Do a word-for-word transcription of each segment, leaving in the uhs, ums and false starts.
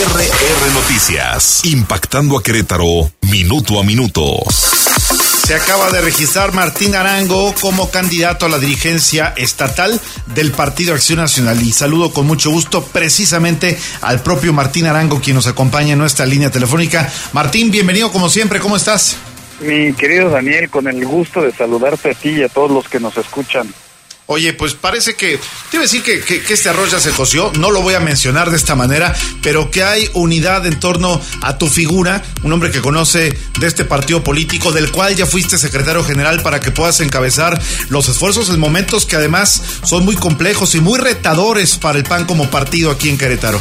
R R Noticias, impactando a Querétaro minuto a minuto. Se acaba de registrar Martín Arango como candidato a la dirigencia estatal del Partido Acción Nacional. Y saludo con mucho gusto precisamente al propio Martín Arango, quien nos acompaña en nuestra línea telefónica. Martín, bienvenido como siempre, ¿cómo estás? Mi querido Daniel, con el gusto de saludarte a ti y a todos los que nos escuchan. Oye, pues parece que, te iba a decir que, que, que este arroz ya se coció, no lo voy a mencionar de esta manera, pero que hay unidad en torno a tu figura, un hombre que conoce de este partido político, del cual ya fuiste secretario general para que puedas encabezar los esfuerzos en momentos que además son muy complejos y muy retadores para el P A N como partido aquí en Querétaro.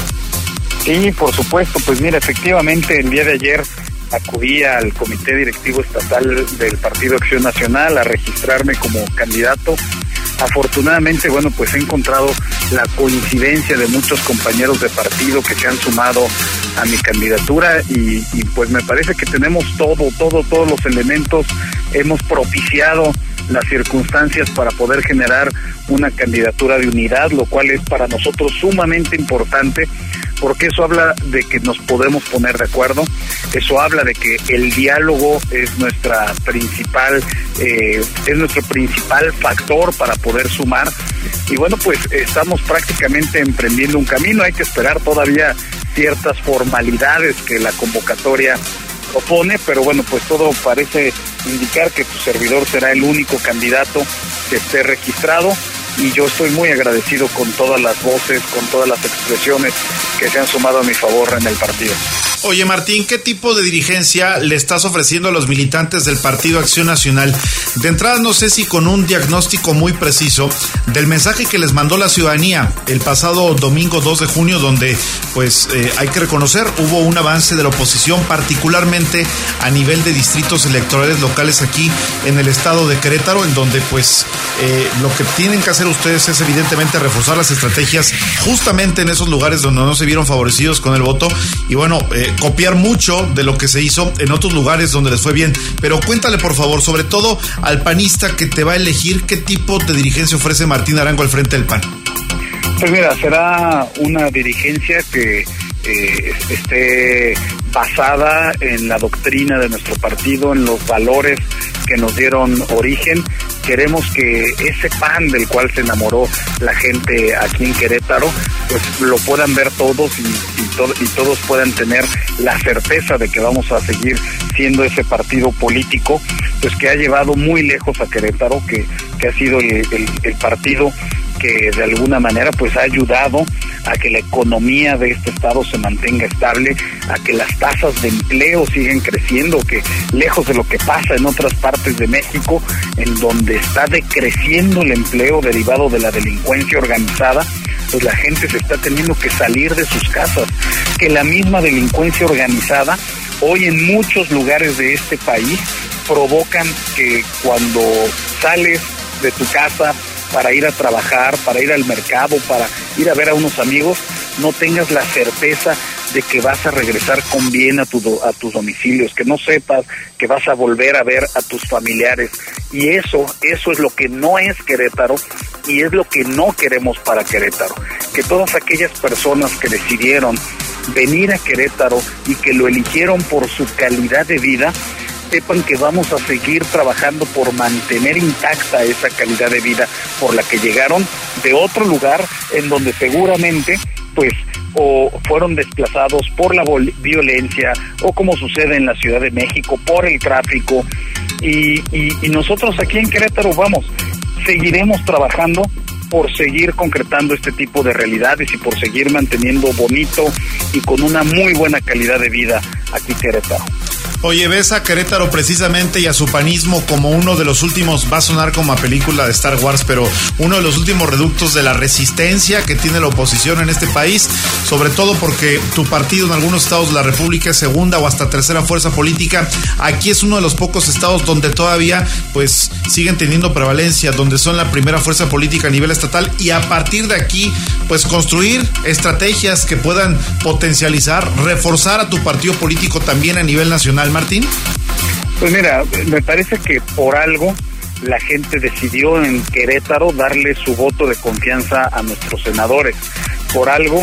Sí, por supuesto, pues mira, efectivamente el día de ayer acudí al Comité Directivo Estatal del Partido Acción Nacional a registrarme como candidato. Afortunadamente, bueno, pues he encontrado la coincidencia de muchos compañeros de partido que se han sumado a mi candidatura y, y pues me parece que tenemos todo, todo, todos los elementos, hemos propiciado las circunstancias para poder generar una candidatura de unidad, lo cual es para nosotros sumamente importante, porque eso habla de que nos podemos poner de acuerdo, eso habla de que el diálogo es nuestra principal, eh, es nuestro principal factor para poder sumar, y bueno, pues estamos prácticamente emprendiendo un camino. Hay que esperar todavía ciertas formalidades que la convocatoria propone, pero bueno, pues todo parece indicar que tu servidor será el único candidato que esté registrado, y yo estoy muy agradecido con todas las voces, con todas las expresiones que se han sumado a mi favor en el partido. Oye, Martín, ¿qué tipo de dirigencia le estás ofreciendo a los militantes del Partido Acción Nacional? De entrada, no sé si con un diagnóstico muy preciso del mensaje que les mandó la ciudadanía el pasado domingo dos de junio, donde, pues, eh, hay que reconocer, hubo un avance de la oposición, particularmente a nivel de distritos electorales locales aquí en el estado de Querétaro, en donde, pues, eh, lo que tienen que hacer ustedes es evidentemente reforzar las estrategias justamente en esos lugares donde no se vieron favorecidos con el voto, y bueno, eh, copiar mucho de lo que se hizo en otros lugares donde les fue bien. Pero cuéntale, por favor, sobre todo al panista que te va a elegir, ¿qué tipo de dirigencia ofrece Martín Arango al frente del P A N? Pues mira, será una dirigencia que eh, esté basada en la doctrina de nuestro partido, en los valores que nos dieron origen. Queremos que ese P A N del cual se enamoró la gente aquí en Querétaro, pues lo puedan ver todos y, y, to- y todos puedan tener la certeza de que vamos a seguir siendo ese partido político, pues que ha llevado muy lejos a Querétaro, que, que ha sido el, el, el partido que de alguna manera pues ha ayudado a que la economía de este estado se mantenga estable, a que las tasas de empleo siguen creciendo, que lejos de lo que pasa en otras partes de México, en donde está decreciendo el empleo derivado de la delincuencia organizada, pues la gente se está teniendo que salir de sus casas, que la misma delincuencia organizada hoy en muchos lugares de este país provocan que cuando sales de tu casa para ir a trabajar, para ir al mercado, para ir a ver a unos amigos, no tengas la certeza de que vas a regresar con bien a, tu, a tus domicilios, que no sepas que vas a volver a ver a tus familiares. Y eso, eso es lo que no es Querétaro y es lo que no queremos para Querétaro. Que todas aquellas personas que decidieron venir a Querétaro y que lo eligieron por su calidad de vida, sepan que vamos a seguir trabajando por mantener intacta esa calidad de vida por la que llegaron de otro lugar en donde seguramente pues o fueron desplazados por la vol- violencia o como sucede en la Ciudad de México por el tráfico y, y, y nosotros aquí en Querétaro vamos, seguiremos trabajando por seguir concretando este tipo de realidades y por seguir manteniendo bonito y con una muy buena calidad de vida aquí en Querétaro. Oye, ves a Querétaro precisamente y a su panismo como uno de los últimos, va a sonar como a película de Star Wars, pero uno de los últimos reductos de la resistencia que tiene la oposición en este país, sobre todo porque tu partido en algunos estados de la República es segunda o hasta tercera fuerza política. Aquí es uno de los pocos estados donde todavía pues siguen teniendo prevalencia, donde son la primera fuerza política a nivel estatal, y a partir de aquí pues construir estrategias que puedan potencializar, reforzar a tu partido político también a nivel nacional. Martín. Pues mira, me parece que por algo la gente decidió en Querétaro darle su voto de confianza a nuestros senadores. Por algo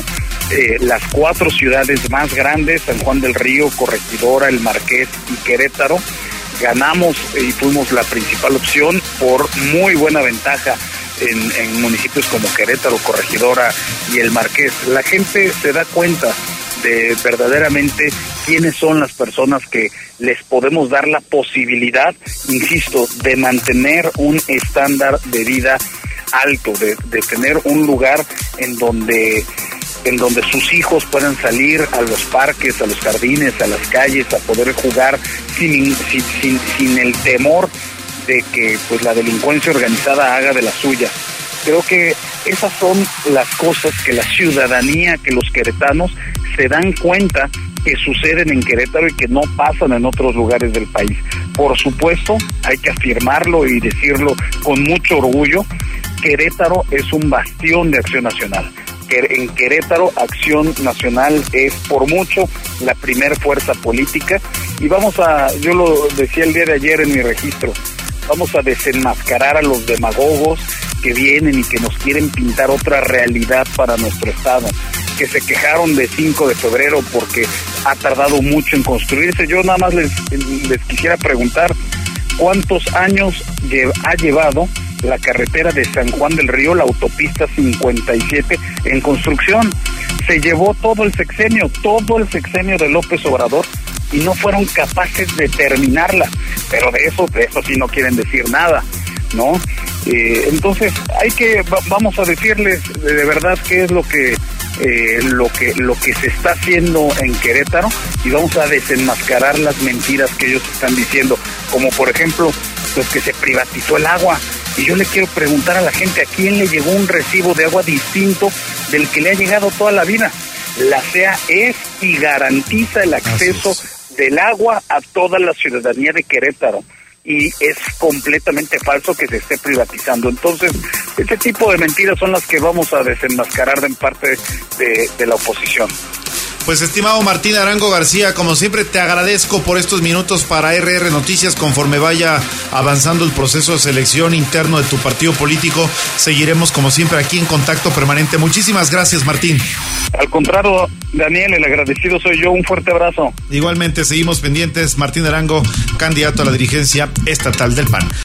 eh, las cuatro ciudades más grandes, San Juan del Río, Corregidora, El Marqués y Querétaro. Ganamos y fuimos la principal opción por muy buena ventaja en, en municipios como Querétaro, Corregidora y El Marqués. La gente se da cuenta de verdaderamente quiénes son las personas que les podemos dar la posibilidad, insisto, de mantener un estándar de vida alto, de, de tener un lugar en donde en donde sus hijos puedan salir a los parques, a los jardines, a las calles, a poder jugar sin, sin, sin, sin el temor de que pues la delincuencia organizada haga de la suya. Creo que esas son las cosas que la ciudadanía, que los queretanos se dan cuenta que suceden en Querétaro y que no pasan en otros lugares del país. Por supuesto, hay que afirmarlo y decirlo con mucho orgullo, Querétaro es un bastión de Acción Nacional. En Querétaro, Acción Nacional es por mucho la primer fuerza política y vamos a, yo lo decía el día de ayer en mi registro, vamos a desenmascarar a los demagogos que vienen y que nos quieren pintar otra realidad para nuestro estado, que se quejaron de cinco de febrero porque ha tardado mucho en construirse. Yo nada más les, les quisiera preguntar cuántos años ha llevado la carretera de San Juan del Río, la autopista cincuenta y siete, en construcción. Se llevó todo el sexenio, todo el sexenio de López Obrador y no fueron capaces de terminarla, pero de eso, de eso sí no quieren decir nada, ¿no? Eh, entonces hay que, vamos a decirles de, de verdad qué es lo que eh, lo que lo que se está haciendo en Querétaro y vamos a desenmascarar las mentiras que ellos están diciendo, como por ejemplo, pues que se privatizó el agua. Y yo le quiero preguntar a la gente, ¿a quién le llegó un recibo de agua distinto del que le ha llegado toda la vida? La C E A es y garantiza el acceso del agua a toda la ciudadanía de Querétaro. Y es completamente falso que se esté privatizando. Entonces, este tipo de mentiras son las que vamos a desenmascarar en parte de, de la oposición. Pues estimado Martín Arango García, como siempre te agradezco por estos minutos para R R Noticias. Conforme vaya avanzando el proceso de selección interno de tu partido político, seguiremos como siempre aquí en contacto permanente. Muchísimas gracias, Martín. Al contrario, Daniel, el agradecido soy yo. Un fuerte abrazo. Igualmente, seguimos pendientes. Martín Arango, candidato a la dirigencia estatal del P A N.